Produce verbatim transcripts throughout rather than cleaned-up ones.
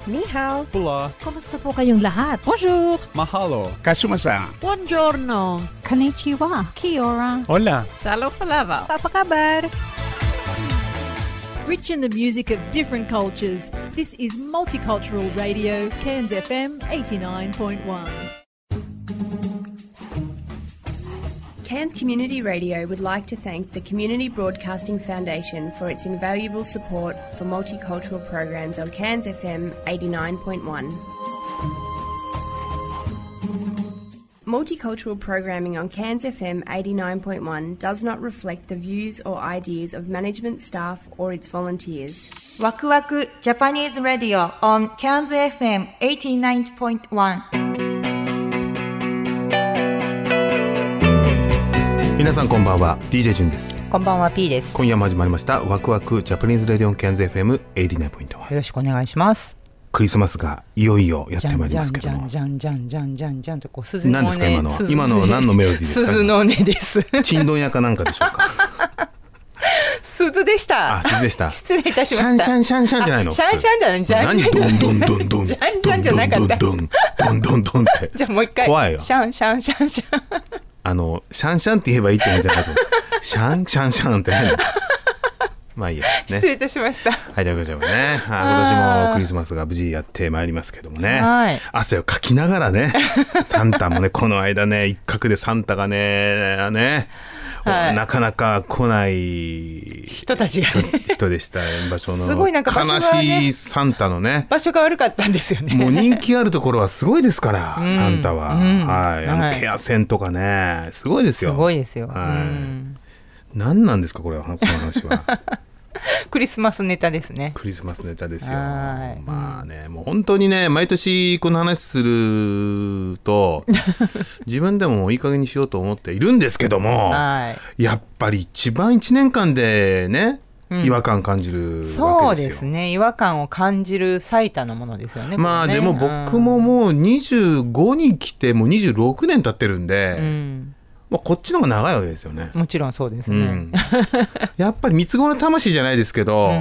Ni hao. Hola. Kumusta po kayong lahat? Bonjour. Mahalo. Kasumasa. Buongiorno. Konnichiwa. Kia ora. Hola. Salo palava. Apa kabar? Rich in the music of different cultures, this is Multicultural Radio, Cairns F M eighty-nine point one. Cairns Community Radio would like to thank the Community Broadcasting Foundation for its invaluable support for multicultural programs on Cairns F M eighty-nine point one. Multicultural programming on Cairns F M eighty-nine point one does not reflect the views or ideas of management staff or its volunteers. Waku Waku Japanese Radio on Cairns F M eighty-nine point one. 皆さんこんばんは、 ディージェー ジュンです。 こんばんは、 P です。 今夜も始まりましたワクワクジャパニーズレディオンキャンズ エフエムエイティナインポイントワン。 よろしくお願いします。 クリスマスがいよいよやってまいりますけども、 じゃんじゃんじゃんじゃんじゃんじゃんとこう鈴の音。 何ですか今のは？今のは何のメロディーですか？ 鈴の音です。 チンドン屋かなんかでしょうか？ 鈴でした。 あ、鈴でした。 失礼いたしました。 シャンシャンシャンシャンじゃないの？ シャンシャンじゃない。じゃんじゃんじゃない。 ドンドンドンドン。 じゃんじゃんじゃなかった。 ドンドンドンドンドンって。 じゃあもう一回。 怖いよ。 シャンシャンシャンシャン。 あのシャンシャンって言えばいいって言うんじゃないと思うんです。シャンシャンシャンって何？まあいいや、ね、 失礼いたしました。 はい、ということでね、今年もクリスマスが無事やってまいりますけどもね、 はい、 汗をかきながらね、サンタもね、この間ね、一角でサンタがね、ね、はい、なかなか来ない人たちが、ね、 人でした場所のすごいなんか場所が、ね、 悲しいサンタのね、 場所が悪かったんですよね。 もう人気あるところはすごいですから、うん、サンタは、うん、はい、あの、はい、ケア線とかね、すごいですよ。 すごいですよ。 はい、 うん、 何なんですかこれは、この話は。 クリスマスネタですね。 クリスマスネタですよ。 はい、 まあね、もう本当にね、毎年この話すると自分でもいい加減にしようと思っているんですけども、はい、やっぱり一番いちねんかんでね、うん、違和感感じるわけですよ。 そうですね、違和感を感じる最多のものですよね。 まあね、 でも僕ももうにじゅうごに来てもうにじゅうろくねん経ってるんで、うん、まあ、こっちの方が長いわけですよね。 もちろんそうですね、うん、 やっぱり三つ子の魂じゃないですけど、うん、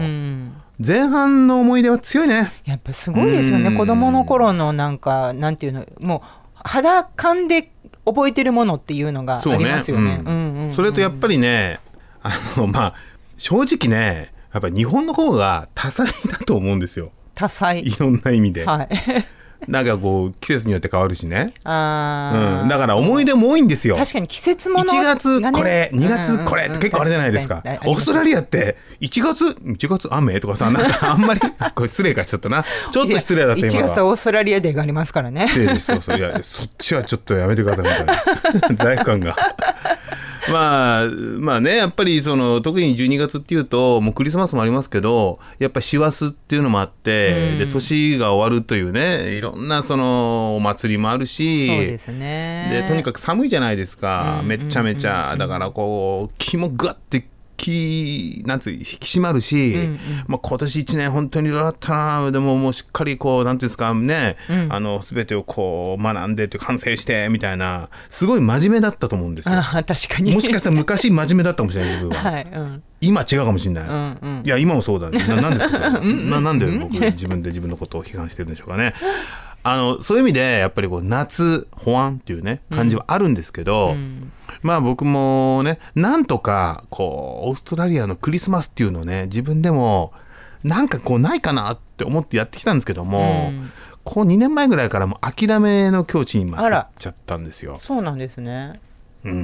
前半の思い出は強いね。 やっぱすごいですよね、うん、子供の頃のなんかなんていうの、もう肌感で覚えてるものっていうのがありますよね。 それとやっぱりね、あのまあ正直ね、やっぱり日本の方が多彩だと思うんですよ。 多彩、 いろんな意味で、 はいなんかこう季節によって変わるしね。 あ、 うん、だから思い出も多いんですよ。 確かに季節もの、 いちがつこれ、にがつこれって結構あれじゃないですか。オーストラリアっていちがついちがつ雨とかさ、なんかあんまりこれ失礼かちょっとな、ちょっと失礼だった今は。 いちがつはオーストラリアデーがありますからね。 そうそうそう、いやそっちはちょっとやめてくださいみたいな罪悪感が。まあまあね、やっぱりその特にじゅうにがつっていうともうクリスマスもありますけど、やっぱり師走っていうのもあって、うん、で年が終わるというね、いろんなそのお祭りもあるし、 そうですね、 でとにかく寒いじゃないですか、うん、めちゃめちゃ、だからこう気もグワッて気なんつう引き締まるし、うんうん、まあ、今年いちねん本当にいろいろあったな。でももうしっかりこうなんていうんですかね、うん、あの全てをこう学んで完成してみたいな、すごい真面目だったと思うんですよ。 あ、確かに。 もしかしたら昔真面目だったかもしれない自分は、はい、うん、今違うかもしれない、うんうん、いや今もそうだね。な、なんですかそれな, なんで僕自分で自分のことを批判してるんでしょうかね。あのそういう意味でやっぱりこう夏保安っていうね感じはあるんですけど、うん、まあ僕もね、なんとかこうオーストラリアのクリスマスっていうのをね、自分でもなんかこうないかなって思ってやってきたんですけども、うん、こうにねんまえぐらいからもう諦めの境地に今入っちゃったんですよ。 そうなんですね、 うん、うん、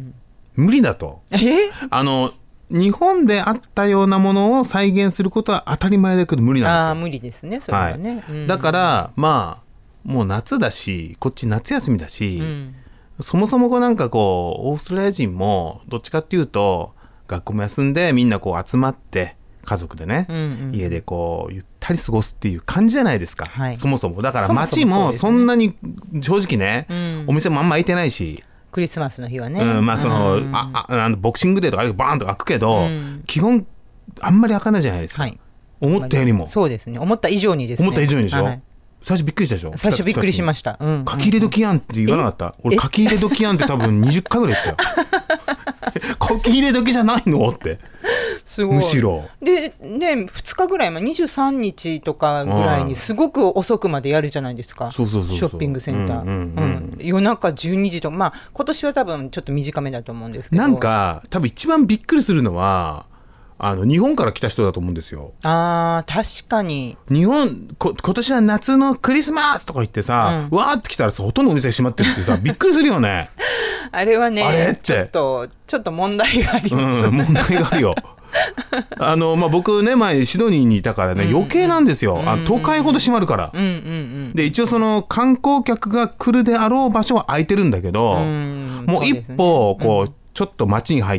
無理だと。 えあの日本であったようなものを再現することは当たり前だけど無理なんですよ。 あ、無理ですねそれはね、 はい、だからまあもう夏だし、こっち夏休みだし、うん、そもそもこうなんかこうオーストラリア人もどっちかっていうと学校も休んでみんなこう集まって家族でね、うんうん、家でこうゆったり過ごすっていう感じじゃないですか、はい、そもそもだから街もそんなに正直ね、うん、お店もあんま開いてないし、 クリスマスの日はね、 うん、まあその、うん、あああのボクシングデーとかバーンと開くけど、うん、基本あんまり開かないじゃないですか、はい、思ったよりも。 そうですね、思った以上にですね。 思った以上にでしょ、はい、最初びっくりしたでしょ。 最初びっくりしました、うん、 書き入れ時やんって言わなかった？俺書き入れ時やんって多分にじゅっかいぐらい言ったよ。書き入れ時じゃないのってすごいむしろでねふつかぐらい、まあ、にじゅうさんにちとかぐらいにすごく遅くまでやるじゃないですか、 そうそうそうそうショッピングセンター、うんうんうんうん、夜中じゅうにじとか、まあ今年は多分ちょっと短めだと思うんですけど、 なんか多分一番びっくりするのはあの日本から来た人だと思うんですよ。 あー確かに日本こ今年は夏のクリスマスとか言ってさ、うん、わーって来たらさほとんどお店閉まってるってさびっくりするよねあれはねあれってちょっとちょっと問題があります、 うん、問題があるよあの、まあ、僕ね前シドニーにいたからね、うんうん、余計なんですよ、うんうん、あ都会ほど閉まるから、うんうんうん、で一応その観光客が来るであろう場所は空いてるんだけど、うん、もう一歩こう、うんちょっと街に入って、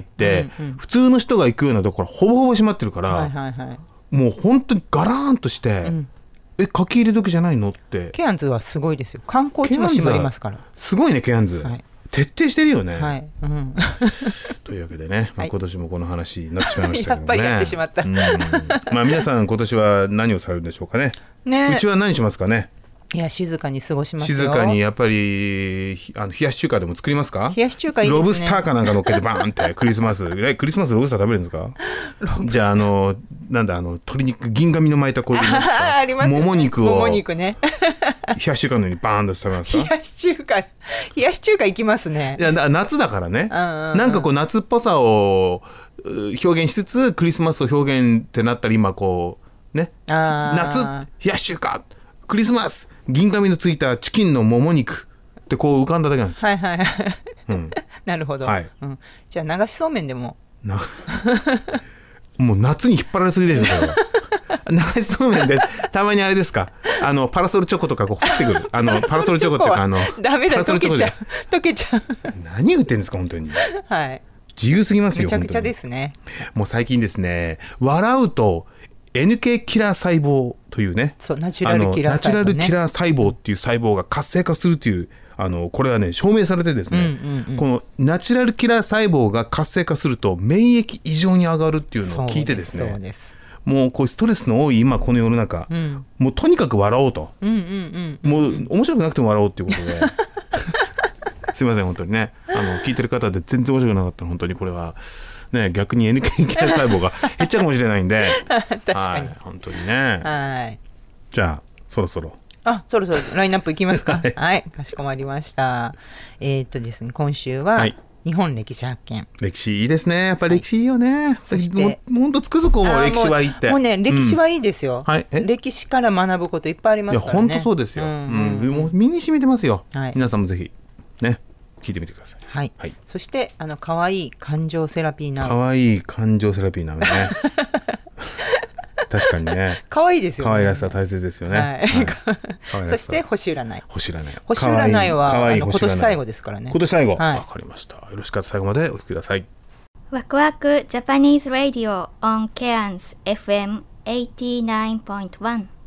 うんうん、普通の人が行くようなところほぼほぼ閉まってるから、はいはいはい、もう本当にガラーンとして、うん、え書き入れ時じゃないのって。 ケアンズはすごいですよ。観光地も閉まりますから。 すごいねケアンズ、はい、徹底してるよね、 はいうん、 というわけでね、まあ、今年もこの話になってしまいましたけどねやっぱりやってしまった、うんまあ、皆さん今年は何をされるんでしょうか ね, ねうちは何しますかね。 いや静かに過ごしますよ。 静かにやっぱりあの冷やし中華でも作りますか。 冷やし中華いいですね。 ロブスターかなんか乗っけてバーンってクリスマスえクリスマスロブスター食べるんですか。じゃああのなんだあの鶏肉銀紙の巻いたこういうあります、ね、 もも肉をもも肉ね冷やし中華のようにバーンと食べますか。 冷やし中華冷やし中華いきますね。 いや夏だからね、うんうんうん、なんかこう夏っぽさを表現しつつクリスマスを表現ってなったら今こうね夏冷やし中華クリスマス銀紙のついたチキンのもも肉ってこう浮かんだだけなんですよ。 はいはいはい、うん、なるほど、はいうん、じゃあ流しそうめんでもなもう夏に引っ張られすぎですよ流しそうめんでたまにあれですかあのパラソルチョコとかこう降ってくるあのパラソルチョコっていうかあのダメだ溶けちゃう溶けちゃう何言ってんですか本当にはい自由すぎますよ。 めちゃくちゃですね。 もう最近ですね笑うとエヌケー キラー細胞というねそうナチュラルキラー細胞、ね、ナチュラルキラー細胞っていう細胞が活性化するというあのこれはね証明されてですね、うんうんうん、このナチュラルキラー細胞が活性化すると免疫異常に上がるっていうのを聞いてですねそうです、 もうこうストレスの多い今この世の中、うん、もうとにかく笑おうと、うんうんうんうん、もう面白くなくても笑おうっていうことですいません本当にねあの聞いてる方で全然面白くなかったら本当にこれはね、逆に エヌケー キラー細胞が減っちゃうかもしれないんで確かに、 はい、本当にね。 はいじゃあそろそろあそろそろラインナップいきますかはい、はい、かしこまりました。えー、っとですね今週は、はい日本歴史発見。 歴史いいですねやっぱり歴史いいよね、はい、 そしてもうほんとつくづく思う歴史はいいってもうね歴史はいいですよ、うんはい、歴史から学ぶこといっぱいありますからね。 いやほんとそうですよ、うんうんうん、もう身に染みてますよ、はい、皆さんもぜひね聞いてみてください。 はい、はい、そしてあの可愛い感情セラピーな可愛い感情セラピーなのね確かにね可愛いですよね。 可愛らしさ大切ですよね、 はいはい、そして星占い星占い星占いはあの今年最後ですからね。 今年最後わ、はい、かりました。よろしかったら最後までお聞きください。 ワクワクジャパニーズラディオ on Cairns エフエム はちじゅうきゅうてんいち。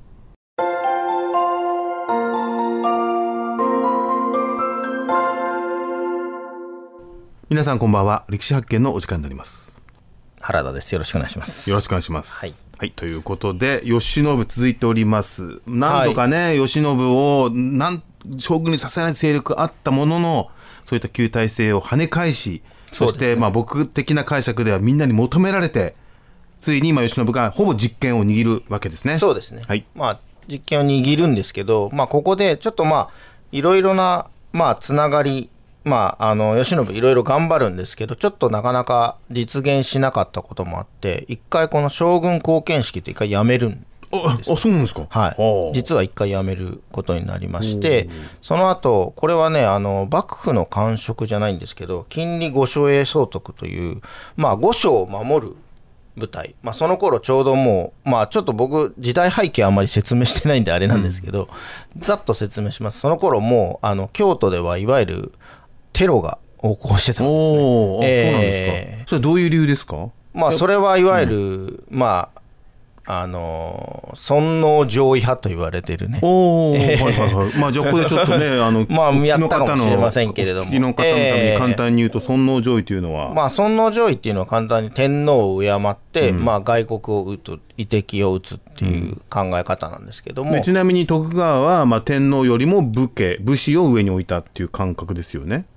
皆さんこんばんは。歴史発見のお時間になります。 原田です。よろしくお願いします。 よろしくお願いします。はい、はい、ということで慶喜続いております。なんとかね、はい、慶喜をなん将軍にさせない勢力あったもののそういった旧体制を跳ね返し、そして、ねまあ、僕的な解釈ではみんなに求められてついに今慶喜がほぼ実権を握るわけですね。 そうですね、 はいまあ、実権を握るんですけど、まあ、ここでちょっとまあいろいろな、まあ、つながりまあ、あの慶喜いろいろ頑張るんですけどちょっとなかなか実現しなかったこともあって一回この将軍後見式って一回やめるんです。 ああそうなんですか。 はい、実は一回やめることになりましてその後これはねあの幕府の官職じゃないんですけど禁裏御所営総督という、まあ、御所を守る部隊、まあ、その頃ちょうどもう、まあ、ちょっと僕時代背景あんまり説明してないんであれなんですけど、うん、ざっと説明します。その頃もうあの京都ではいわゆるテロが横行してたんですね。 おー、えー、そうなんですか。それどういう理由ですか。 まあそれはいわゆる、うん、まああの尊王攘夷派と言われてるね。 おー、はいはいはい。まあじゃあここでちょっとねあのまあやったかもしれませんけれども、 の方のために簡単に言うと尊王攘夷というのは、 まあ尊王攘夷っていうのは簡単に天皇を敬って、うん、まあ外国を討つ夷敵を討つっていう考え方なんですけども、 でちなみに徳川はまあ天皇よりも武家武士を上に置いたっていう感覚ですよね。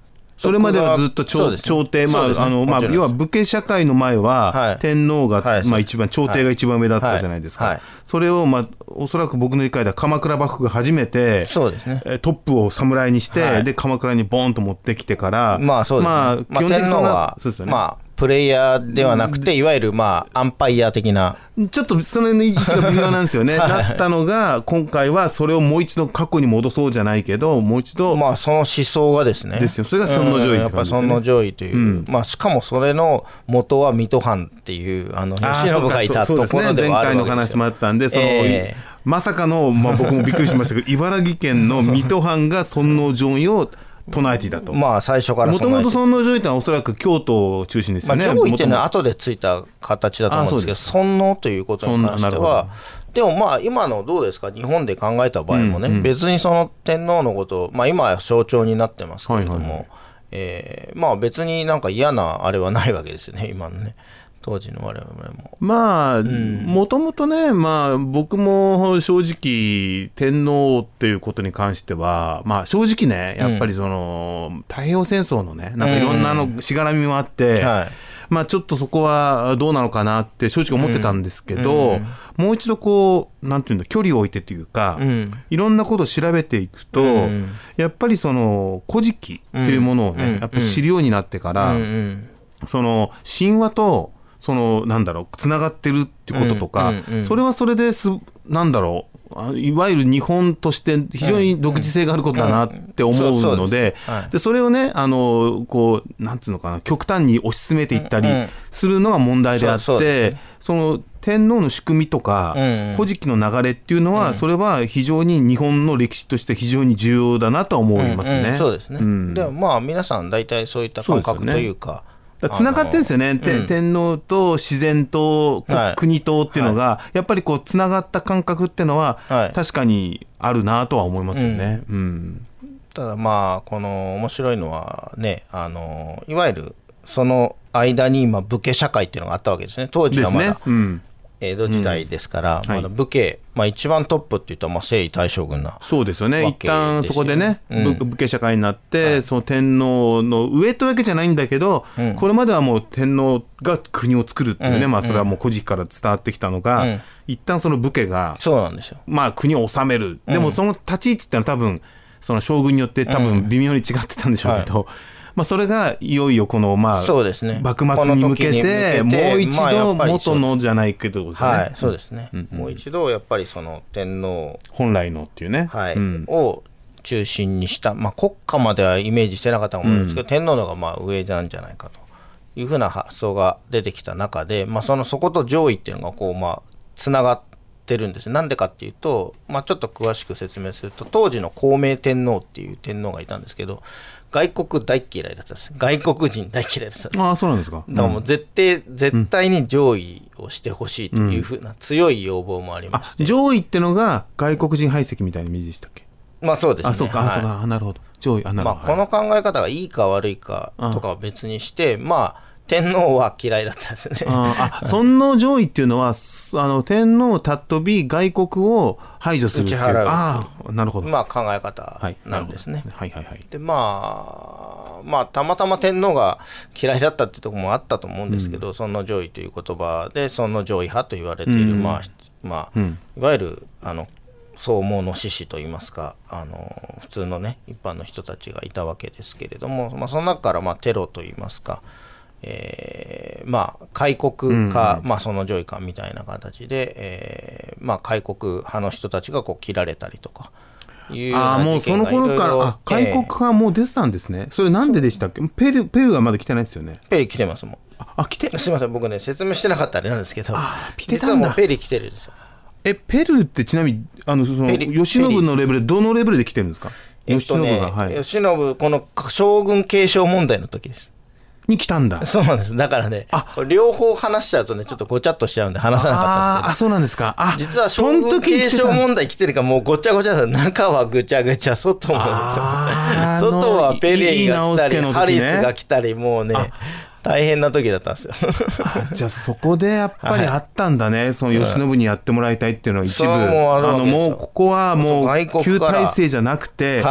それまではずっと 朝,、ね、朝廷、まああのまあ、要は武家社会の前は、はい、天皇が、はいまあ、一番朝廷が一番上だったじゃないですか、はいはい、それを、まあ、おそらく僕の理解では鎌倉幕府が初めてそうです、ね、トップを侍にして、はい、で鎌倉にボーンと持ってきてから、 まあそうですねまあ、基本的に天皇はそうですよね、まあプレイヤーではなくて、いわゆるまあアンパイア的なちょっとその位置が微妙なんですよね、はい、だったのが今回はそれをもう一度過去に戻そうじゃないけどもう一度まあその思想がですねですよそれが尊皇攘夷って感じですね、うん、やっぱ尊皇攘夷という、うんまあ、しかもそれの元は水戸藩っていうあの慶喜がいたところではあるわけですよ。 前回の話もあったんでその、えー、まさかの、まあ、僕もびっくりしましたけど茨城県の水戸藩が尊皇攘夷を唱えていたと。 まあ最初からもともと尊皇攘夷というのはおそらく京都を中心ですよね。 まあ、攘夷っていうのは後でついた形だと思うんですけど尊皇ということに関してはでもまあ今のどうですか日本で考えた場合もね、うんうん、別にその天皇のことまあ今は象徴になってますけれども、はいはいはいえー、まあ別になんか嫌なあれはないわけですよね今のね当時の我々もまあもともとね、まあ、僕も正直天皇っていうことに関しては、まあ、正直ねやっぱりその、うん、太平洋戦争のねなんかいろんなのしがらみもあって、うんはいまあ、ちょっとそこはどうなのかなって正直思ってたんですけど、うん、もう一度こうなんていうんだ距離を置いてというか、うん、いろんなことを調べていくと、うん、やっぱりその古事記っていうものをね、うん、やっぱり知るようになってから、うん、その神話とそのなんだろうつながってるってこととか、うんうんうん、それはそれですなんだろういわゆる日本として非常に独自性があることだなって思うので、でそれをねあのこうなんつうのかな極端に推し進めていったりするのが問題であって、うんうん そ, ね、その天皇の仕組みとか、うんうん、古事記の流れっていうのは、うん、それは非常に日本の歴史として非常に重要だなと思いますね。うんうん、 そうですね。うん、でもまあ皆さん大体そういった感覚というか。 つながってるんですよね、うん、天皇と自然と、はい、国とっていうのが、はい、やっぱりこうつながった感覚っていうのは、はい、確かにあるなとは思いますよね、うんうん、 ただまあこの面白いのはねあのいわゆるその間に今武家社会っていうのがあったわけですね当時はまだ、ねうん江戸時代ですから、うんまだ武家、まあ、一番トップっていったらまあ征夷大将軍なそうですよね一旦そこでね、うん、武家社会になって、はい、その天皇の上というわけじゃないんだけど、うん、これまではもう天皇が国を作るっていうね、うんまあ、それはもう古事記から伝わってきたのが、うん、一旦その武家がそうなんですよ、 まあ、国を治める、うん、でもその立ち位置ってのは多分その将軍によって多分微妙に違ってたんでしょうけど、うんはいまあ、それがいよいよこのまあそうですね幕末に向けてもう一度元のじゃないけどですねはいそうですね、うんうん、もう一度やっぱりその天皇本来のっていうね、 はいうん、を中心にした、まあ、国家まではイメージしてなかったと思うんですけど、うん、天皇の方がまあ上なんじゃないかというふうな発想が出てきた中で、まあ、そのそこと上位っていうのがこうまあつながってるんですなんでかっていうと、まあ、ちょっと詳しく説明すると当時の孝明天皇っていう天皇がいたんですけど外国大嫌いだったんです外国人大嫌いだったんですああそうなんですか、 だからもう絶対、うん、絶対に上位をしてほしいというふうな強い要望もありまして、 うん、上位ってのが外国人排斥みたいなイメージでしたっけまあそうですねあそうか、はい、あそうかなるほど上位あなるほど、 まあ、この考え方がいいか悪いかとかは別にしてまあ天皇は嫌いだったんですねああ尊皇攘夷っていうのはあの天皇たっ飛び外国を排除するっていう打ち払うああなるほど、 まあ、考え方なんですね、 はい、はいはいはいでまあまあたまたま天皇が嫌いだったってところもあったと思うんですけど、うん、尊皇攘夷という言葉で尊皇攘夷派と言われている、うんまあまあうん、いわゆるあの草莽の志士といいますかあの普通のね一般の人たちがいたわけですけれども、まあ、その中からまあテロといいますかえー、まあ開国か、うんまあ、その上位かみたいな形で、えーまあ、開国派の人たちがこう切られたりとかいうような事件がいろいろあもうその頃からあ開国派もう出てたんですね、えー、それなんででしたっけペル、ペルはまだ来てないですよねペリ来てますもんああ来てすいません僕ね説明してなかったあれなんですけど実はもうペリ来てるんですよえペルってちなみにあのその慶喜のレベルどのレベルで来てるんですかえっとね、はい、慶喜この将軍継承問題の時ですに来たんだそうなんですだからね両方話しちゃうとねちょっとごちゃっとしちゃうんで話さなかったんですけどあ, あそうなんですかあ実は将軍継承問題来てるからもうごちゃごちゃです中はぐちゃぐちゃ外も外はペレイが来たり、ね、ハリスが来たりもうね大変な時だったんですよじゃあそこでやっぱりあったんだね、はい、その慶喜にやってもらいたいっていうのは一部、うん、あのもうここはもう旧体制じゃなくて、はい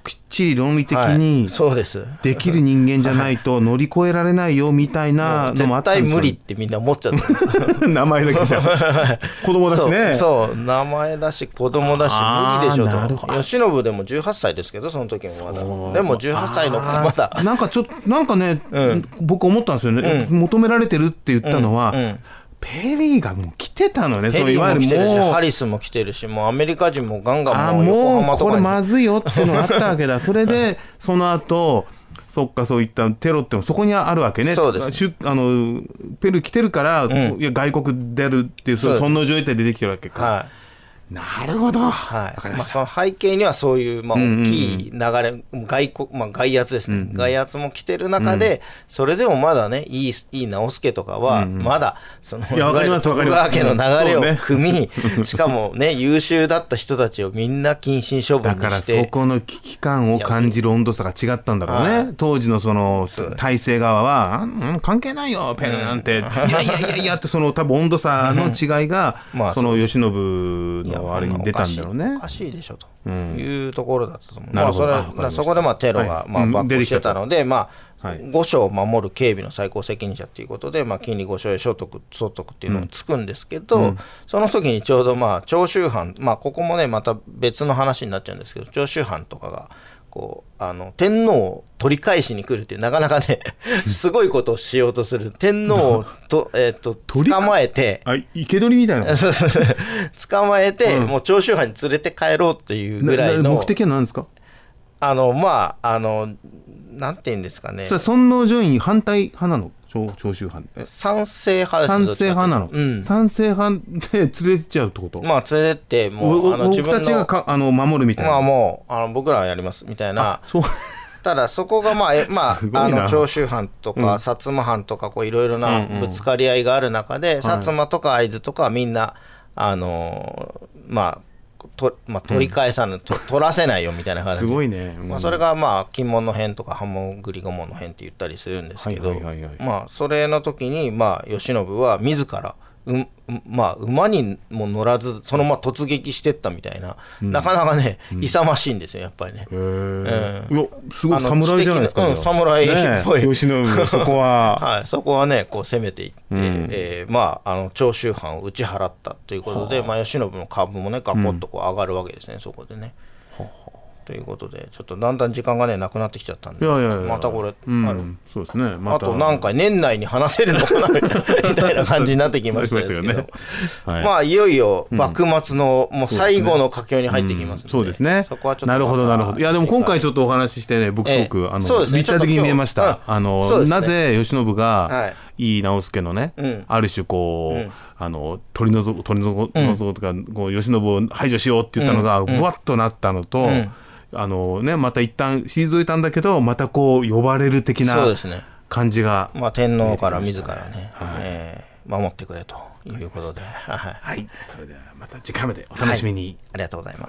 きっちり論理的にそうですできる人間じゃないと乗り越えられないよみたいなのもあったんですよ。 絶対無理ってみんな思っちゃった名前だけじゃ子供だしね。 そう、そう名前だし子供だし無理でしょと。慶喜でもじゅうはっさいですけどその時もまだでもじゅうはっさいのまだなんかちょっとなんかね、うん、僕思ったんですよね、うん、求められてるって言ったのは、うんうんペリーがもう来てたのね。 ペリーも来てるしハリスも来てるしもうアメリカ人もガンガンもう横浜とかにもうこれまずいよっていうのがあったわけだそれでその後そっかそういったテロってもそこにあるわけね。 そうですあのペルー来てるから、うん、いや外国出るっていうそんな状態で出てきてるわけか、はいなるほど、 はいまあ、その背景にはそういう、まあ、大きい流れ、うんうん、外国、まあ、外圧ですね、うんうん、外圧も来てる中で、うん、それでもまだねいい、いい直輔とかは、うんうん、まだそのいわゆる徳川家の流れを組み、うんね、しかもね優秀だった人たちをみんな謹慎処分にしてだからそこの危機感を感じる温度差が違ったんだろうね、はい、当時のその体制側はうん、関係ないよペルーなんて、うん、いやいやいやいやってその多分温度差の違いが、うんまあ、その慶喜のあれに出たんだろうね。 おかしいでしょというところだったと思う、うんまあ、それそこでまあテロがまあバックしてたので、まあ、御所を守る警備の最高責任者ということで、まあ、金利御所へ所得相続っていうのがつくんですけど、うん、その時にちょうどまあ長州藩、まあ、ここもねまた別の話になっちゃうんですけど長州藩とかがこうあの天皇を取り返しに来るっていうなかなかねすごいことをしようとする天皇をと、えー、と捕まえてあ生け捕りみたいなそうそうそう捕まえて、うん、もう長州藩に連れて帰ろうっていうぐらいの目的は何ですか。 あのまああのなんていうんですかねそれ尊王攘夷に反対派なの長州藩賛成派ですね。 賛成派なの、うん、賛成派で連れてっちゃうってこと。 まあ連れてってもうあの僕たちがかあの守るみたいな。 まあもうあの僕らはやりますみたいな。そうただそこがまあえまああの長州藩とか、うん、薩摩藩とかこういろいろなぶつかり合いがある中で、うんうん、薩摩とか会津とかはみんなあのまあとまあ、取り返さぬ、うん、と取らせないよみたいな感じすごいね、うんまあ、それがまあ金門の変とかハモグリゴ門の変って言ったりするんですけど、はいはいはいはい、まあそれの時にまあ慶喜は自らうまあ、馬にも乗らずそのまま突撃してったみたいな、うん、なかなかね、うん、勇ましいんですよやっぱりね。へー、うん、いやすごい侍じゃないですか。 うん、侍っぽい、 ね、慶喜そこは、 はい、そこはねこう攻めていって、うんえー、まああの長州藩を打ち払ったということで、まあ、慶喜の株もねガポッとこう上がるわけですね、うん、そこでね。ははということでちょっとだんだん時間がねなくなってきちゃったんで、いやいやいやまたこれ、うん、あるそうですね、ま、 あと何回年内に話せるのかなみたいな感じになってきましたですけどねはい、まあいよいよ幕末のもう最後の佳境に入ってきますので、 そうですね、そこはちょっとなるほどなるほど。いやでも今回ちょっとお話ししてね僕すごく、えー、あの立体的に見えました。あの、ね、なぜ慶喜が、はい井伊直弼のね、うん、ある種こう、うん、あの取り除く取り除くとか、うん、こう慶喜を排除しようって言ったのが、うん、ぶわっとなったのと、うんあのね、また一旦退いたんだけどまたこう呼ばれる的な感じが、 ねまあ、天皇から自らね、はいえー、守ってくれということで、はい、 はい、それではまた次回までお楽しみに、はい、 ありがとうございます。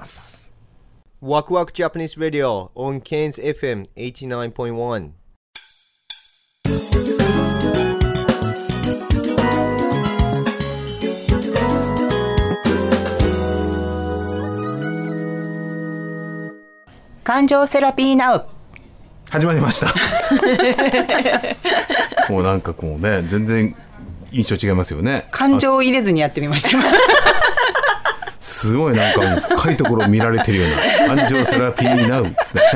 ワクワク Japanese Radio on Cairns エフエム はちじゅうきゅうてんいち感情セラピーナウ始まりましたもうなんかこうね全然印象違いますよね。 感情を入れずにやってみましたすごいなんか深いところを見られてるような感情セラピーナウですね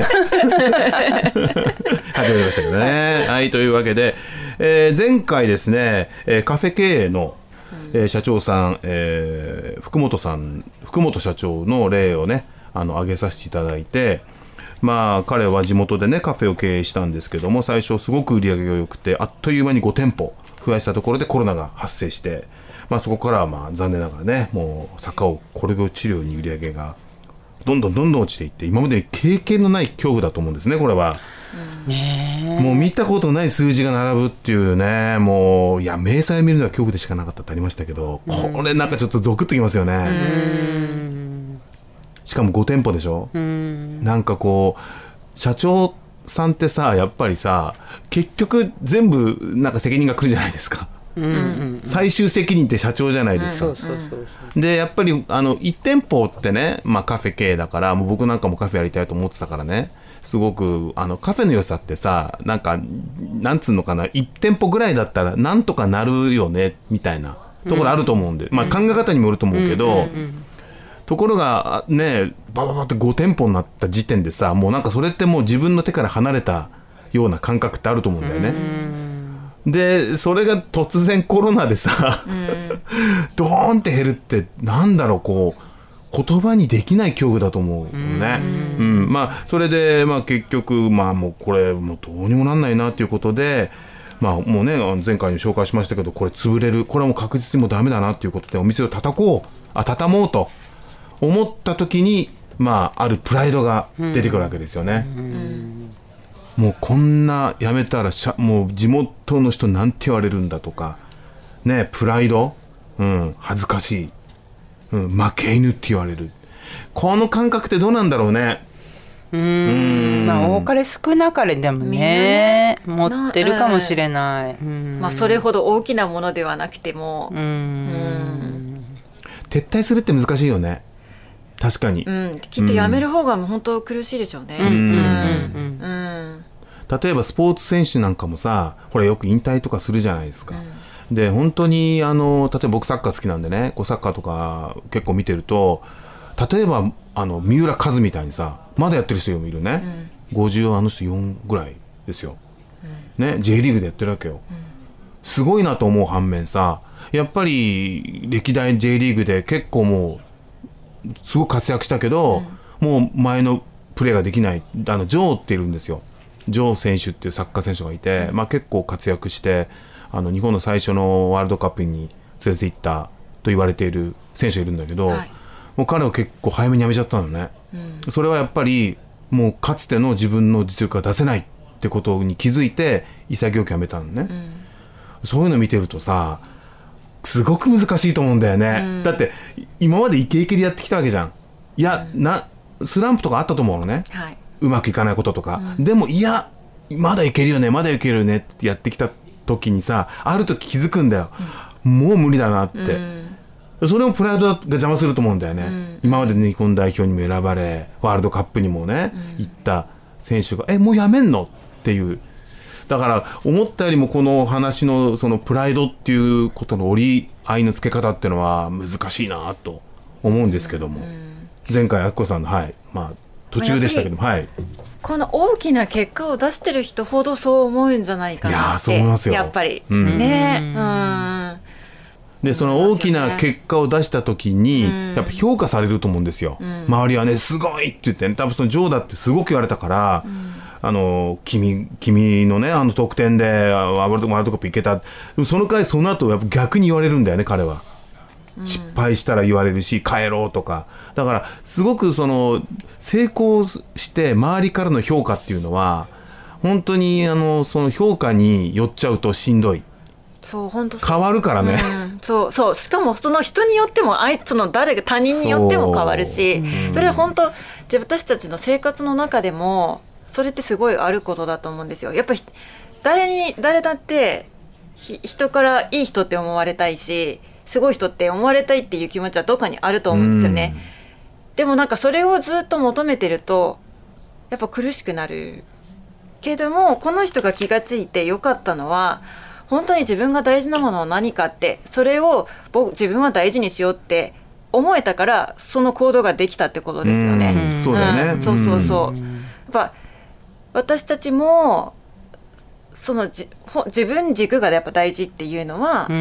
始まりましたけどね。はい、というわけで、えー、前回ですね、えー、カフェ経営のえー、社長さん、えー、福本さん福本社長の例をねあの挙げさせていただいて、まあ彼は地元でねカフェを経営したんですけども最初すごく売り上げが良くてあっという間にご店舗増やしたところでコロナが発生して、まあ、そこからはまあ残念ながらねもう坂を転げ落ちるように売り上げがどんどんどんどん落ちていって今までに経験のない恐怖だと思うんですねこれは。ね、もう見たことない数字が並ぶっていうねもういや明細を見るのは恐怖でしかなかったってありましたけどこれなんかちょっとゾクッときますよね。うんしかもご店舗でしょ。うんなんかこう社長さんってさやっぱりさ結局全部なんか責任が来るじゃないですか。うんうんうん、最終責任って社長じゃないですか、うん、そうそうそうそうでやっぱりあのいち店舗ってね、まあ、カフェ経営だからもう僕なんかもカフェやりたいと思ってたからねすごくあのカフェの良さってさ、なんかなんつうのかな、いち店舗ぐらいだったらなんとかなるよねみたいなところあると思うんで、うん、まあ考え方にもよると思うけど、うんうんうん、ところがねバババってご店舗になった時点でさ、もうなんかそれってもう自分の手から離れたような感覚ってあると思うんだよね。でそれが突然コロナでさ、うん、ドーンって減るってなんだろう、こう言葉にできない恐怖だと思うよね。うん、うん、まあそれで、まあ、結局まあもうこれもうどうにもなんないなっていうことで、まあもうね前回に紹介しましたけど、これ潰れる、これはもう確実にもうダメだなっていうことでお店を叩こうあ畳もうと思った時に、まああるプライドが出てくるわけですよね。うんうん、もうこんなやめたらしゃもう地元の人なんて言われるんだとかね、プライド、うん、恥ずかしい、うん、負け犬って言われる、この感覚ってどうなんだろうね。 うーん、まあ多かれ少なかれでも ね, ね持ってるかもしれない、うん、 まあ、それほど大きなものではなくても、うんうん、 撤退するって難しいよね。確かに、 うん、きっとやめる方が本当苦しいでしょうね。うんうんうんうん、 例えばスポーツ選手なんかもさ、ほらよく引退とかするじゃないですか、うん、で本当にあの例えば僕サッカー好きなんでね、こうサッカーとか結構見てると、例えばあの三浦和みたいにさまだやってる人もいるね、うん、ごじゅうあの人よんぐらいですよ、うんね、J リーグでやってるわけよ、うん、すごいなと思う反面さ、やっぱり歴代 J リーグで結構もうすごく活躍したけど、うん、もう前のプレーができない、あのジョーっているんですよ。ジョー選手っていうサッカー選手がいて、うん、まあ、結構活躍してあの日本の最初のワールドカップに連れて行ったと言われている選手がいるんだけど、はい、もう彼は結構早めに辞めちゃったのね、うん、それはやっぱりもうかつての自分の実力が出せないってことに気づいて潔く辞めたのね、うん、そういうの見てるとさすごく難しいと思うんだよね、うん、だって今までイケイケでやってきたわけじゃん。いや、うん、なスランプとかあったと思うのね、はい、うまくいかないこととか、うん、でもいやまだいけるよねまだいけるよねってやってきた時にさ、ある時気づくんだよ、うん、もう無理だなって、うん、それもプライドが邪魔すると思うんだよね、うん、今まで日本代表にも選ばれワールドカップにもね、うん、行った選手がえもうやめんのっていう、だから思ったよりもこの話のそのプライドっていうことの折り合いのつけ方っていうのは難しいなと思うんですけども、うん、前回あきこさんのはいまあ途中でしたけども、はい、 この大きな結果を出してる人ほどそう思うんじゃないかなって。いやそう思いますよやっぱり、うん、ねうんでその大きな結果を出した時に、うん、やっぱ評価されると思うんですよ、うん、周りはねすごいって言って、ね、多分そのジョーだってすごく言われたから、うん、あの 君, 君のねあの得点でワールドカップ行けた。でもその回その後やっぱ逆に言われるんだよね彼は、うん、失敗したら言われるし帰ろうとか。だからすごくその成功して周りからの評価っていうのは本当にあのその評価に寄っちゃうとしんどい。 そう本当そう変わるからね、 うん、そうそうしかもその人によってもあいつの誰が他人によっても変わるし そ,、うん、それは本当私たちの生活の中でもそれってすごいあることだと思うんですよ。やっぱり誰に誰だって人からいい人って思われたいしすごい人って思われたいっていう気持ちはどっかにあると思うんですよね、うん、でもなんかそれをずっと求めてるとやっぱ苦しくなるけども、この人が気がついてよかったのは本当に自分が大事なものは何かって、それを僕自分は大事にしようって思えたからその行動ができたってことですよね。 うん、そうだよね、 うん、そうそうそう。やっぱ私たちもそのじ自分軸がやっぱ大事っていうのは、うん、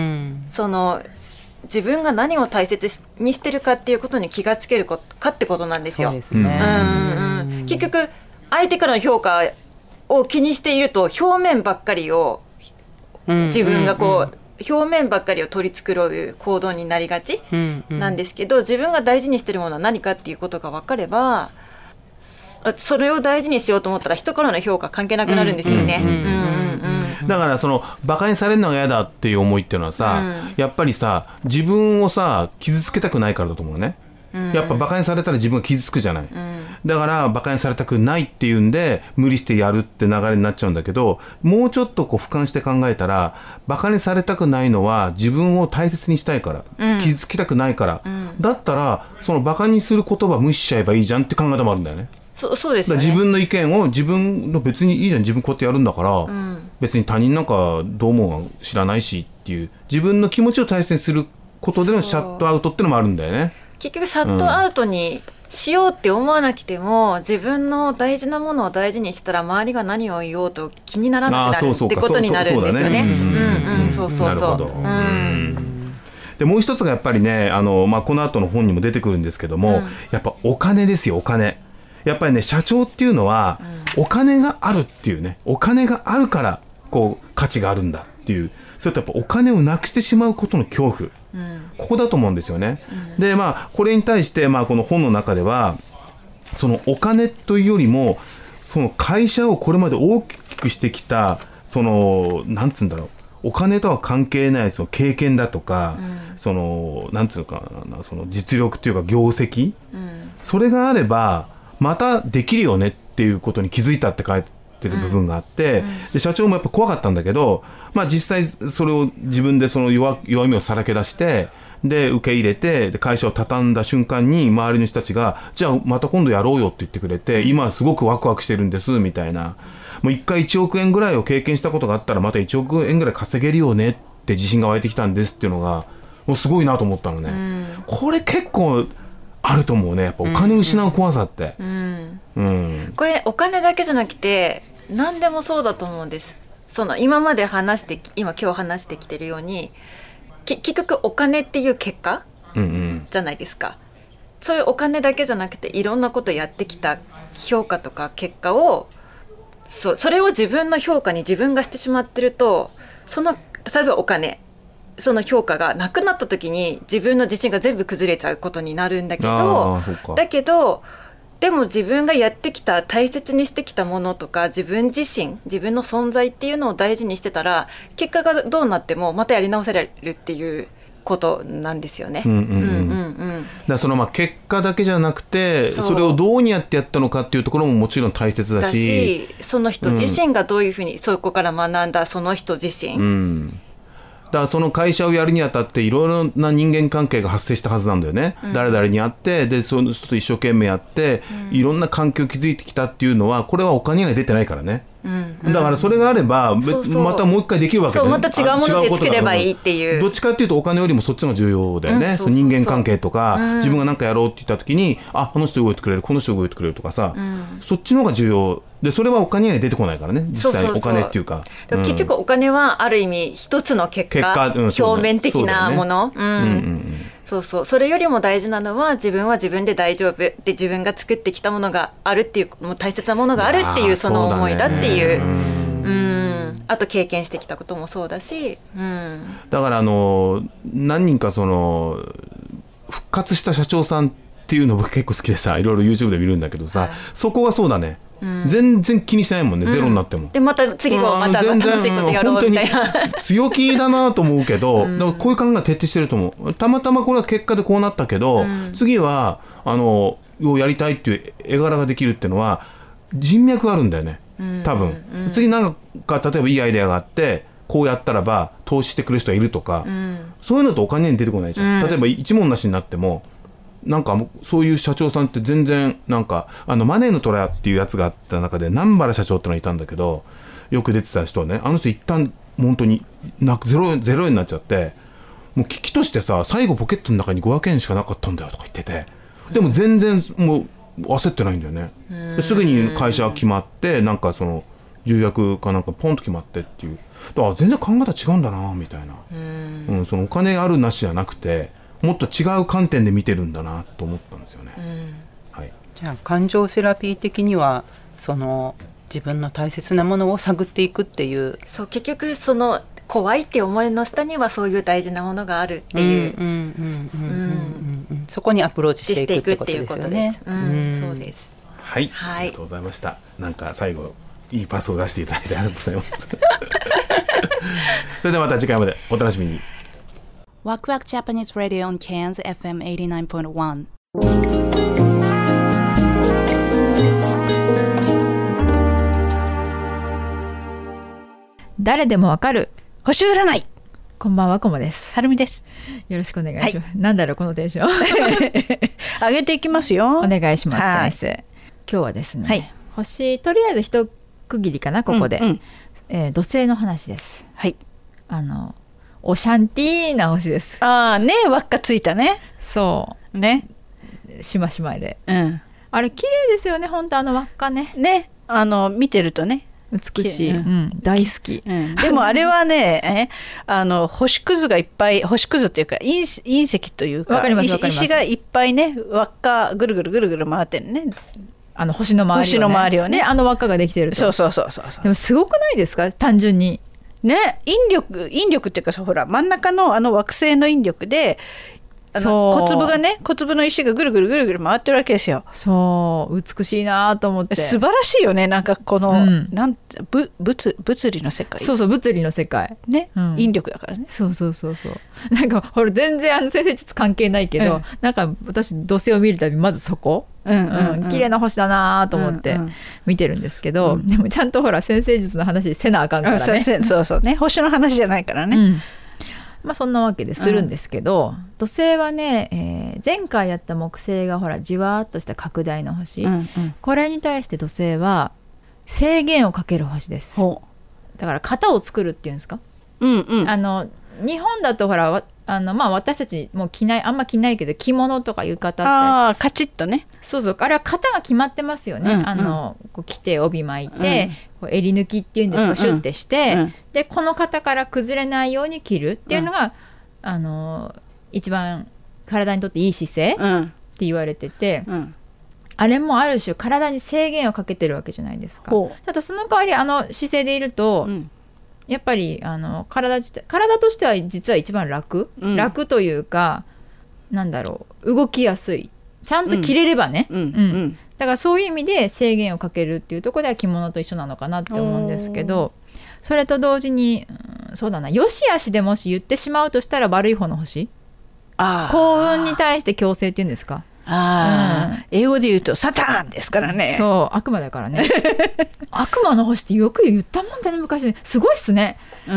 その自分が何を大切にしてるかっていうことに気がつけるかってことなんですよ。そうですね、うんうん、結局相手からの評価を気にしていると表面ばっかりを自分がこう、うんうんうん、表面ばっかりを取り繕う行動になりがちなんですけど、自分が大事にしてるものは何かっていうことが分かればそれを大事にしようと思ったら人からの評価関係なくなるんですよね。 だからそのバカにされるのが嫌だっていう思いっていうのはさ、うん、やっぱりさ自分をさ傷つけたくないからだと思うね、うん、やっぱバカにされたら自分が傷つくじゃない、うん、だからバカにされたくないっていうんで無理してやるって流れになっちゃうんだけど、もうちょっとこう俯瞰して考えたらバカにされたくないのは自分を大切にしたいから、うん、傷つきたくないから、うん、だったらそのバカにする言葉無視しちゃえばいいじゃんって考え方もあるんだよね。 そ, そうですよね。 自分の意見を自分の別にいいじゃん自分こうやってやるんだから、うん、別に他人なんかどう思うか知らないしっていう自分の気持ちを大切にすることでのシャットアウトってのもあるんだよね。 結局シャットアウトにしようって思わなくても、うん、自分の大事なものを大事にしたら周りが何を言おうと気にならなくなるってことになるんですよね。うんうん、そうそうそう。なるほど。うん、 でもう一つがやっぱりねあの、まあ、この後の本にも出てくるんですけども、うん、やっぱお金ですよお金。やっぱりね社長っていうのは、うん、お金があるっていうねお金があるからこう価値があるんだっていうそれとやっぱお金をなくしてしまうことの恐怖、うん、ここだと思うんですよね、うん、でまあこれに対して、まあ、この本の中ではそのお金というよりもその会社をこれまで大きくしてきたそのなんつうんだろうお金とは関係ないその経験だとか、うん、そのなんつうのかなその実力というか業績、うん、それがあればまたできるよねっていうことに気づいたって書いてる部分があって、うんうん、で社長もやっぱ怖かったんだけど、まあ、実際それを自分でその 弱, 弱みをさらけ出してで受け入れてで会社を畳んだ瞬間に周りの人たちがじゃあまた今度やろうよって言ってくれて今すごくワクワクしてるんですみたいなもういっかいいちおくえんぐらいを経験したことがあったらまたいちおくえんぐらい稼げるよねって自信が湧いてきたんですっていうのがもうすごいなと思ったのね、うん、これ結構あると思うねやっぱお金を失う怖さって、うんうんうん、これお金だけじゃなくて何でもそうだと思うんです。その今まで話して今今日話してきてるように結局お金っていう結果、うんうん、じゃないですか。そういうお金だけじゃなくていろんなことやってきた評価とか結果を そ, それを自分の評価に自分がしてしまってるとその例えばお金その評価がなくなった時に自分の自信が全部崩れちゃうことになるんだけどだけどでも自分がやってきた大切にしてきたものとか自分自身自分の存在っていうのを大事にしてたら結果がどうなってもまたやり直せられるっていうことなんですよね。だからそのまあ結果だけじゃなくて そ, それをどうにやってやったのかっていうところももちろん大切だ し, だしその人自身がどういうふうに、うん、そこから学んだその人自身、うんだからその会社をやるにあたっていろいろな人間関係が発生したはずなんだよね、うん、誰々に会ってでその人と一生懸命やって、うん、いろんな環境を築いてきたっていうのはこれはお金が出てないからね、うんうん、だからそれがあれば、うん、そうそうまたもう一回できるわけで、ね、 そうまた違うもので作ればいいっていうどっちかっていうとお金よりもそっちの重要だよね、うん、そうそうそう人間関係とか、うん、自分が何かやろうって言った時にあこの人動いてくれるこの人動いてくれるとかさ、うん、そっちの方が重要でそれはお金には出てこないからね実際お金っていうか結局お金はある意味一つの結果、結果、うん、表面的なものそうそうそれよりも大事なのは自分は自分で大丈夫で自分が作ってきたものがあるっていうもう大切なものがあるっていうその思いだっていう、うん、あと経験してきたこともそうだし、うん、 だからあの何人かその復活した社長さんっていうの僕結構好きでさいろいろ YouTube で見るんだけどさ、はい、そこはそうだねうん、全然気にしてないもんね、うん、ゼロになってもでまた次もまた楽しいことやろうみたいな強気だなと思うけど、うん、でもこういう考えが徹底してると思うたまたまこれは結果でこうなったけど、うん、次はあのやりたいっていう絵柄ができるっていうのは人脈があるんだよね多分、うん、次なんか例えばいいアイデアがあってこうやったらば投資してくれる人がいるとか、うん、そういうのとお金に出てこないじゃん、うん、例えば一文なしになってもなんかそういう社長さんって全然なんかあのマネーの虎っていうやつがあった中で南原社長ってのがいたんだけどよく出てた人はねあの人一旦本当になゼロ円ゼロ円になっちゃってもう危機としてさ最後ポケットの中にごひゃくえんしかなかったんだよとか言っててでも全然もう焦ってないんだよねですぐに会社が決まってなんかその重役かなんかポンと決まってっていうだから全然考え方違うんだなみたいなうん、うん、そのお金あるなしじゃなくてもっと違う観点で見てるんだなと思ったんですよね、うんはい、じゃあ感情セラピー的にはその自分の大切なものを探っていくっていうそう結局その怖いって思いの下にはそういう大事なものがあるっていうそこにアプローチしていくってことですよね。 そうです。 はい、はい、ありがとうございました。なんか最後いいパスを出していただいてありがとうございますそれではまた次回までお楽しみに。 ワクワク Japanese Radio on Cairns エフエム はちじゅうきゅうてんいち誰でもわかる星占い。 こんばんは、こもです。 はるみです。 よろしくお願いします、はい、なんだろうこのテンション上げていきますよ。 お願いします、はい、先生。 今日はですね、 はい、 星とりあえず一区切りかなここで、うんうん、えー、土星の話です。 はい、 あのオシャンティーな星です。 ああね、輪っかついたね。 そうね、 しましまいで、 うん、 あれ綺麗ですよね本当あの輪っかね。 ね、あの見てるとね美しい、うんうん、大好き、 うん、でもあれはねえあの星屑がいっぱい、星屑っていうか隕隕石というか石がいっぱいね輪っかぐるぐるぐるぐる回ってるね、 あの星の周りをね、 星の周りをね、 あの輪っかができてると。 そうそうそうそうそう。 でもすごくないですか単純にね、引力引力っていうかさ、ほら真ん中のあの惑星の引力であの小粒がね、小粒の石がぐるぐるぐるぐる回ってるわけですよ。 そう美しいなと思って、 素晴らしいよね。なんかこの、うん、なんぶ物物理の世界、 そうそう物理の世界ね、うん、引力だからね。 そうそうそうそう、なんかほら全然あの先生術関係ないけど、うん、なんか私土星を見るたびまずそこ、うんうんうん、綺麗な星だなと思って見てるんですけど、うんうん、でもちゃんとほら先生術の話せなあかんからね、うん、 そうそうそうね、星の話じゃないからね、うん、 まあそんなわけでするんですけど、うん、土星はね、えー、前回やった木星がほらじわーっとした拡大の星、うんうん、これに対して土星は制限をかける星です。だから型を作るっていうんですか、 うんうん、 あの日本だとほらあのまあ私たちもう着ないあんま着ないけど着物とか浴衣ってあカチッとね、 そうそう、あれは型が決まってますよね、うんうん、あのこう着て帯巻いて、うん、こう襟抜きっていうんですか、うんうん、シュッてして、うん、でこの型から崩れないように着るっていうのが、うん、あの一番体にとっていい姿勢って言われてて、うんうん、あれもある種体に制限をかけてるわけじゃないですか。ただその代わりあの姿勢でいると、うん、やっぱりあの 体, 自体体としては実は一番楽、うん、楽というかなんだろう、動きやすい、ちゃんと着れればね、うんうんうん、だからそういう意味で制限をかけるっていうところでは着物と一緒なのかなって思うんですけど、それと同時に、うん、そうだな、よしあしでもし言ってしまうとしたら悪い方の星、あ幸運に対して強制っていうんですか、 あ、うん、英語で言うとサタンですからね。 そう悪魔だからね悪魔の星ってよく言ったもんだね昔、すごいっすね、うん、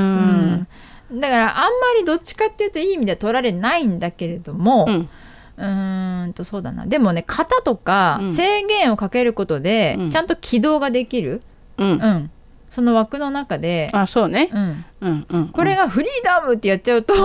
うん、だからあんまりどっちかっていうといい意味では取られないんだけれども、うん、うーんとそうだな、でもね型とか制限をかけることでちゃんと軌道ができる、うんうん、その枠の中で、 あそうね、 うんうんうんうん、 これがフリーダムってやっちゃうと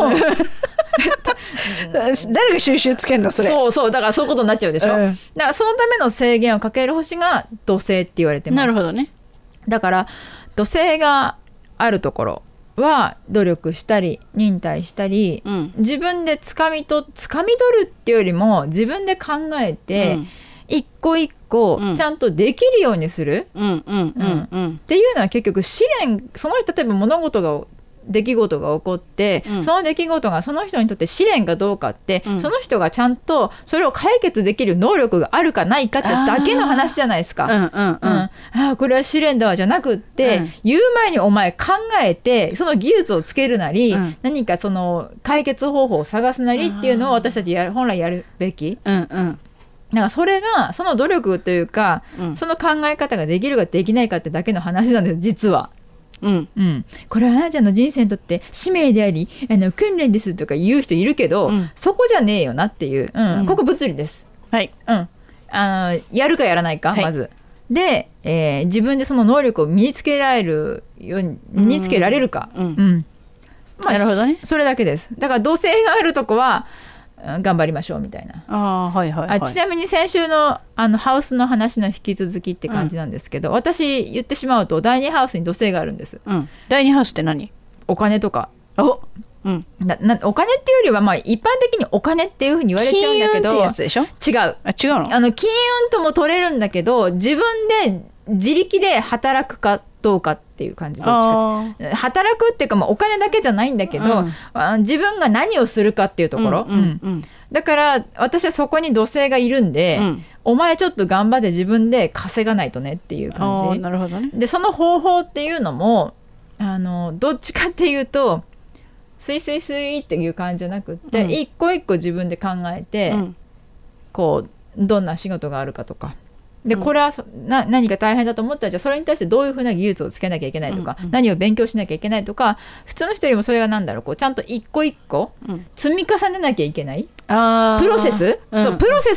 誰が収集つけんのそれ。 そうそう、だからそういうことになっちゃうでしょ、うん、だからそのための制限をかける星が土星って言われてます。 なるほどね。 だから土星があるところは努力したり忍耐したり、うん、自分でつかみとつかみ取るっていうよりも自分で考えて、うん、一個一個ちゃんとできるようにするっていうのは結局試練、その人例えば物事が出来事が起こって、うん、その出来事がその人にとって試練かどうかって、うん、その人がちゃんとそれを解決できる能力があるかないかってだけの話じゃないですか。うんうんうん、ああこれは試練だわじゃなくって、うん、言う前にお前考えてその技術をつけるなり、うん、何かその解決方法を探すなりっていうのを私たちや本来やるべき、うんうん、だからそれがその努力というか、うん、その考え方ができるかできないかってだけの話なんですよ実は。うんうん、これはあなたの人生にとって使命でありあの訓練ですとか言う人いるけど、うん、そこじゃねえよなっていう、うんうん、ここ物理です、 はいうん、あのやるかやらないか、はい、まずで、えー、自分でその能力を身につけられるように身につけられるか、うんうんまあ、 なるほどね。 それだけです。だから土星があるとこは頑張りましょうみたいな。 あ、はいはいはい、 あちなみに先週 の, あのハウスの話の引き続きって感じなんですけど、うん、私言ってしまうとだいにハウスに土星があるんです、 うん、だいにハウスって何？ お金とかお、うん、 ななお金っていうよりはまあ一般的にお金っていうふうに言われちゃうんだけど、 金運ってやつでしょ？違う。 あ違うの？ あの金運とも取れるんだけど自分で自力で働くかどうかっていう感じ。どっちか働くっていうか、まあ、お金だけじゃないんだけど、うん、自分が何をするかっていうところ、うんうんうん、だから私はそこに土星がいるんで、うん、お前ちょっと頑張って自分で稼がないとねっていう感じ。 なるほどね。 でその方法っていうのもあのどっちかっていうとスイスイスイっていう感じじゃなくって、うん、一個一個自分で考えて、うん、こうどんな仕事があるかとかでこれはな何か大変だと思ったらじゃあそれに対してどういうふうな技術をつけなきゃいけないとか、うんうん、何を勉強しなきゃいけないとか普通の人よりもそれがなんだろうこうちゃんと一個一個積み重ねなきゃいけない、うん、プロセス、うん、そうプロセスだプロ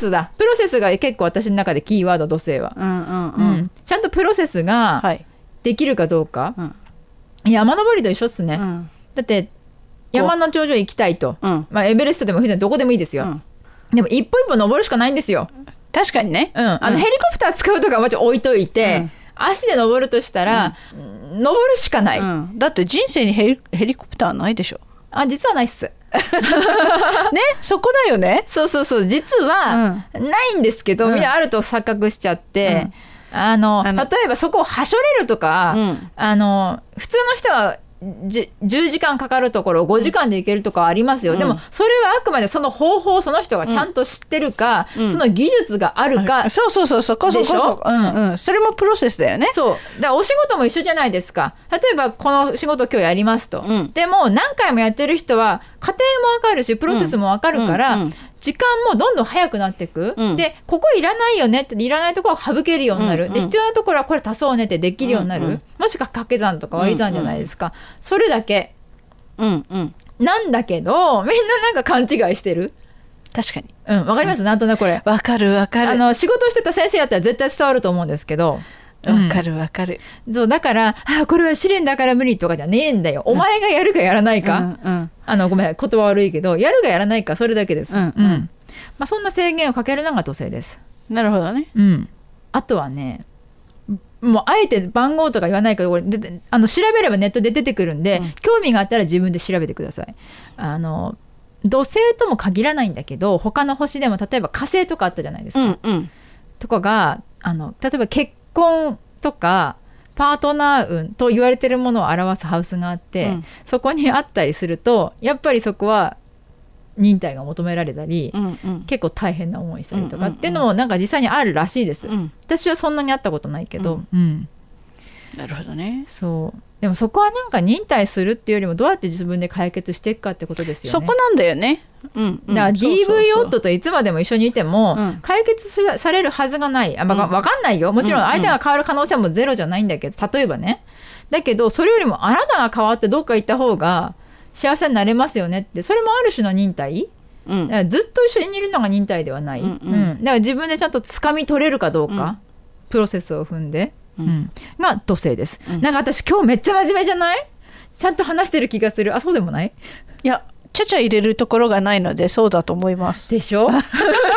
ロセスが結構私の中でキーワード、土星は、 うんうんうんうん、 ちゃんとプロセスができるかどうか、はい、山登りと一緒っすね、うん、だって山の頂上行きたいと、うんまあ、エベレストでも富士山どこでもいいですよ、うん、でも一歩一歩登るしかないんですよ。 確かにね、 うん、あのヘリコプター使うとかはもちろん置いといて、うん、足で登るとしたら、うん、登るしかない、うん、 だって人生にヘリ、ヘリコプターないでしょ。 あ、実はないっすね、 そこだよね。 そうそうそう、実はないんですけど、うん、みんなあると錯覚しちゃって、うん、あのあの例えばそこをはしょれるとか、うん、あの普通の人はじゅうじかんかかるところをごじかんで行けるとかありますよ、うん、でもそれはあくまでその方法をその人がちゃんと知ってるか、うん、その技術があるか、 うん、そうそうそうそこそこそこ、うんうん、それもプロセスだよね。 そうだからお仕事も一緒じゃないですか。例えばこの仕事今日やりますと、うん、でも何回もやってる人は過程も分かるしプロセスも分かるから、うんうんうん、時間もどんどん早くなっていく、うん、でここいらないよねっていらないところは省けるようになる、うんうん、で必要なところはこれ足そうねってできるようになる、うんうん、もしくは掛け算とか割り算じゃないですか、うんうん、それだけ、うんうん、なんだけどみんななんか勘違いしてる。 確かに、 うん、わかります、うん、なんとなくこれわかるわかる。 あの仕事してた先生やったら絶対伝わると思うんですけど、 わかるわかる、 うん、そうだからあこれは試練だから無理とかじゃねえんだよ、お前がやるかやらないか、うんうん、あのごめん言葉悪いけどやるかやらないかそれだけです、うんうんうんまあ、そんな制限をかけるのが土星です。 なるほどね、 うん、あとはねもうあえて番号とか言わないからこれであの調べればネットで出てくるんで、うん、興味があったら自分で調べてください。あの土星とも限らないんだけど他の星でも例えば火星とかあったじゃないですか、うんうん、とかがあの例えば結婚とかパートナー運と言われてるものを表すハウスがあって、うん、そこにあったりするとやっぱりそこは忍耐が求められたり、うんうん、結構大変な思いしたりとかっていうのもなんか実際にあるらしいです、うん、私はそんなにあったことないけど、うんうん、 なるほどね。 そうでもそこはなんか忍耐するっていうよりもどうやって自分で解決していくかってことですよね。 そこなんだよね、うんうん、 だから ディーブイ 夫といつまでも一緒にいても解決されるはずがない、あ、まあ、分かんないよ、もちろん相手が変わる可能性もゼロじゃないんだけど、例えばね、だけどそれよりもあなたが変わってどっか行った方が幸せになれますよねって、それもある種の忍耐、うん、だからずっと一緒にいるのが忍耐ではない、うんうんうん、だから自分でちゃんと掴み取れるかどうか、うん、プロセスを踏んで、うん、が土星です、うん、なんか私今日めっちゃ真面目じゃない？ちゃんと話してる気がする。あ、そうでもない？ いや、ちゃちゃ入れるところがないのでそうだと思います。 でしょ？ツッ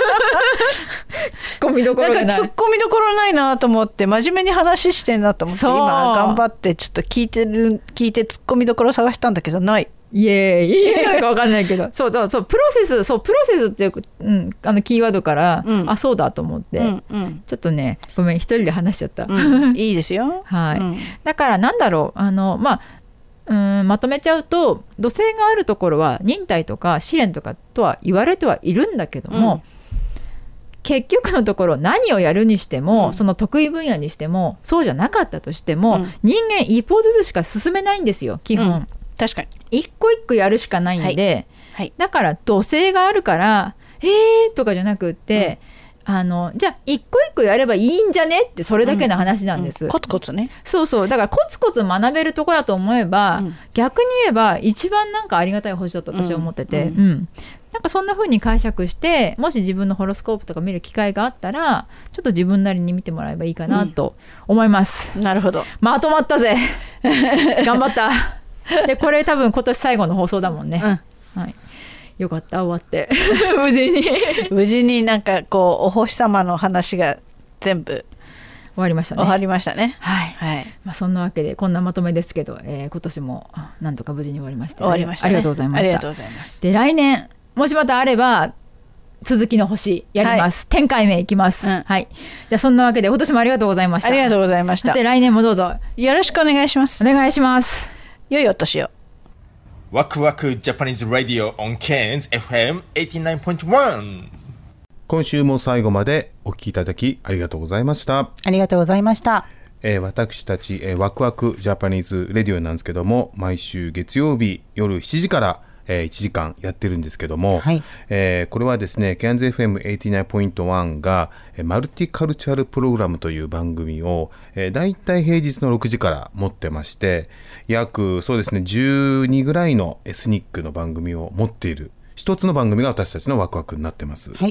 コミどころがない。 なんかツッコミどころないなと思って真面目に話してんなと思って今頑張ってちょっと聞いてる聞いてツッコミどころ探したんだけどない。 イエーイなんか分かんないけどそうそうそうプロセスそうプロセスっていう、うん、あのキーワードから、うん、あそうだと思って、うんうん、ちょっとねごめん一人で話しちゃった、 うん、いいですよはい、うん、だからなんだろうあのまあうんまとめちゃうと土星があるところは忍耐とか試練とかとは言われてはいるんだけども、うん、結局のところ何をやるにしても、うん、その得意分野にしてもそうじゃなかったとしても、うん、人間一歩ずつしか進めないんですよ基本、うん、 確かに一個一個やるしかないんで、はいはい、だから土星があるからえーとかじゃなくって、うん、あのじゃあ一個一個やればいいんじゃねってそれだけの話なんです、 うんうん、コツコツね。 そうそうだからコツコツ学べるところだと思えば、うん、逆に言えば一番なんかありがたい星だと私は思ってて、うんうんうん、なんかそんな風に解釈してもし自分のホロスコープとか見る機会があったらちょっと自分なりに見てもらえばいいかなと思います、 うん、なるほどまとまったぜ頑張ったでこれ多分今年最後の放送だもんね、うんはい、よかった終わって無事に無事になんかこうお星様の話が全部終わりましたね終わりましたねはい、はいまあ、そんなわけでこんなまとめですけど、えー、今年もなんとか無事に終わりました終わりました、ね、 ありがとうございました。 ありがとうございます。 で来年もしまたあれば続きの星やります、はい、展開名いきます、うんはい、じゃあそんなわけで今年もありがとうございました。 ありがとうございました。 そして来年もどうぞよろしくお願いします。 お願いします。 良いお年を。 ワクワクジャパニーズラディオ on ケーンズ エフエムはちじゅうきゅうてんいち。 今週も最後までお聞きいただきありがとうございました。 ありがとうございました。 えー、私たち、えー、ワクワクジャパニーズレディオなんですけども毎週月曜日夜しちじからえー、いちじかんやってるんですけども、はいえー、これはですねケアンズ エフエムはちじゅうきゅうてんいち が、えー、マルティカルチャルプログラムという番組を、えー、だいたい平日のろくじから持ってまして約そうですねじゅうにぐらいのエスニックの番組を持っている一つの番組が私たちのワクワクになってます、はい、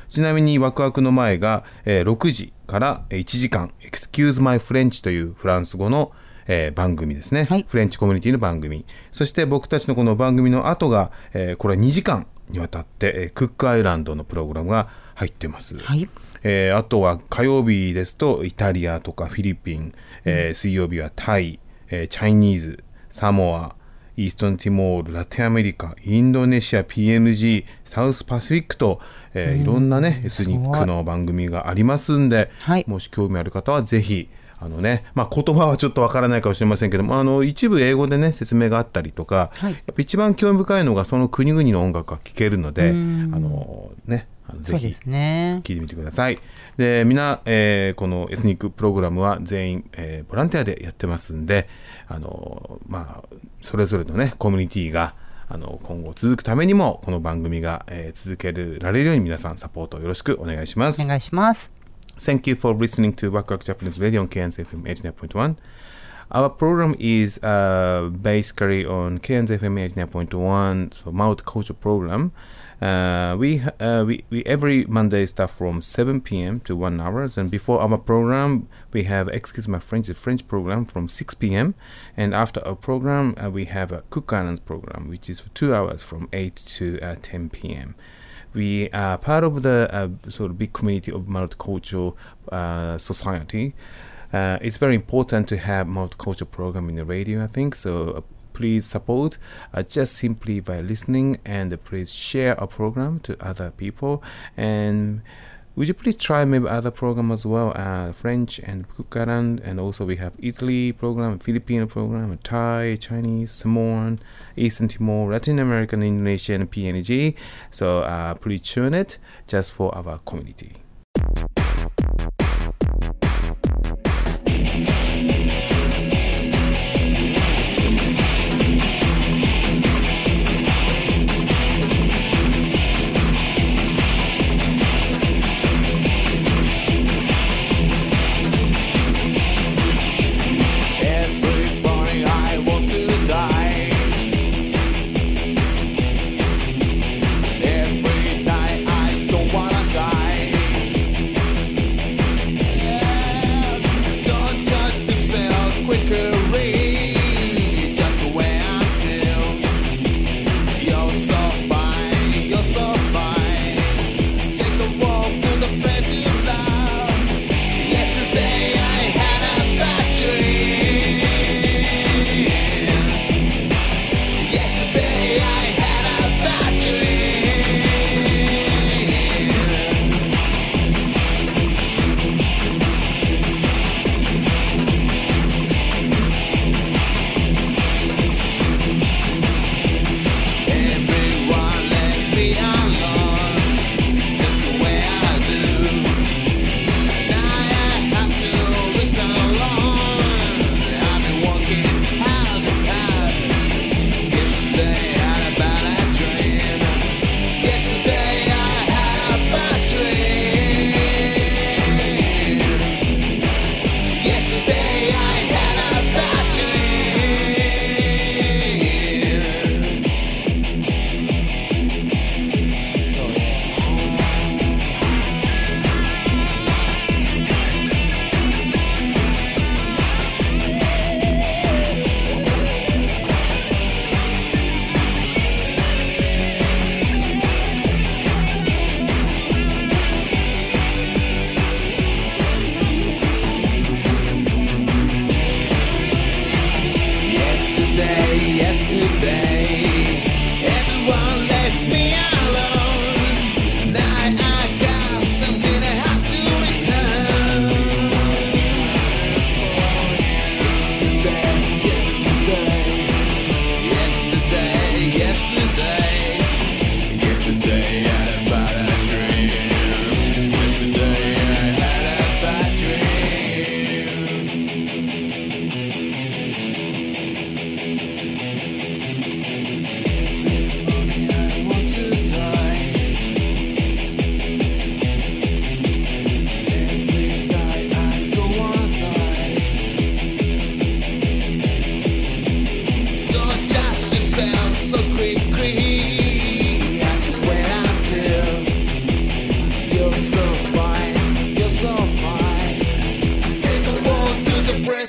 ちなみにワクワクの前が、えー、ろくじからいちじかん Excuse My French というフランス語の、えー、番組ですね、はい、フレンチコミュニティの番組。そして僕たちのこの番組の後が、えー、これはにじかんにわたって、えー、クックアイランドのプログラムが入ってます、はい。えー、あとは火曜日ですとイタリアとかフィリピン、えー、水曜日はタイ、えー、チャイニーズ、サモア、イーストンティモール、ラテンアメリカ、インドネシア、ピーエヌジー、サウスパシフィックと、えー、いろんなねエスニックの番組がありますんで、はい、もし興味ある方はぜひあのね、まあ、言葉はちょっとわからないかもしれませんけども、あの一部英語でね説明があったりとか、はい、やっぱ一番興味深いのがその国々の音楽が聴けるので、あのねぜひ聞いてみてください。で、みんな、えー、このエスニックプログラムは全員、えー、ボランティアでやってますんで、あのまあそれぞれのねコミュニティがあの今後続くためにもこの番組が、えー、続けられるように皆さんサポートよろしくお願いします。 お願いします。 Thank you for listening to Waku Waku Japanese Radio on K N Z F M eighty-nine point one. Our program is uh, basically on K N Z F M eighty-nine point one, so multicultural program. Uh, we, uh, we we every Monday start from seven p.m. to one hours, and before our program we have excuse my French French program from six p.m. and after our program uh, we have a Cook Islands program which is for two hours from eight to uh, ten p.m. We are part of the uh, sort of big community of multicultural uh, society. Uh, it's very important to have multicultural program in the radio, I think. So uh, please support uh, just simply by listening, and uh, please share our program to other people. And would you please try maybe other program as well, uh, French and Cook Island, and also we have Italy program, Filipino program, Thai, Chinese, Samoan, Eastern Timor, Latin American, Indonesian, P N G. So uh, please tune it just for our community. Every night I don't wanna die.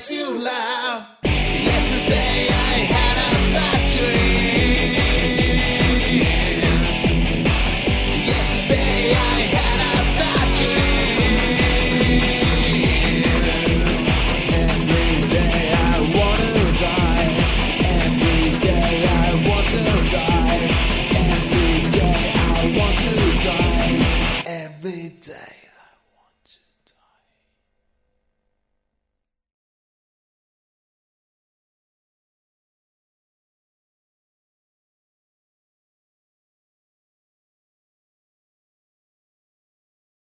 miss you, love. Yesterday I had a bad dream. Yesterday I had a bad dream. Every day I want to die. Every day I want to die. Every day I want to die. Every day